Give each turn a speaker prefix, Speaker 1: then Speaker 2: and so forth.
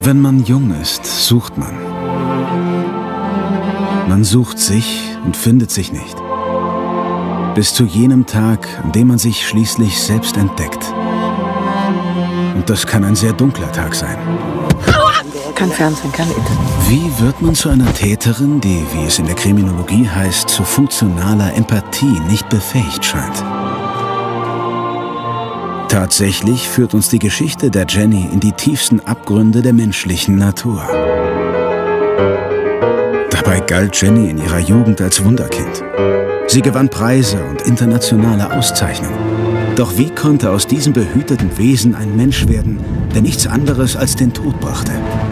Speaker 1: Wenn man jung ist, sucht man. Man sucht sich und findet sich nicht. Bis zu jenem Tag, an dem man sich schließlich selbst entdeckt. Und das kann ein sehr dunkler Tag sein.
Speaker 2: Kein Fernsehen, kein Internet.
Speaker 1: Wie wird man zu einer Täterin, die, wie es in der Kriminologie heißt, zu funktionaler Empathie nicht befähigt scheint? Tatsächlich führt uns die Geschichte der Jenny in die tiefsten Abgründe der menschlichen Natur. Dabei galt Jenny in ihrer Jugend als Wunderkind. Sie gewann Preise und internationale Auszeichnungen. Doch wie konnte aus diesem behüteten Wesen ein Mensch werden, der nichts anderes als den Tod brachte?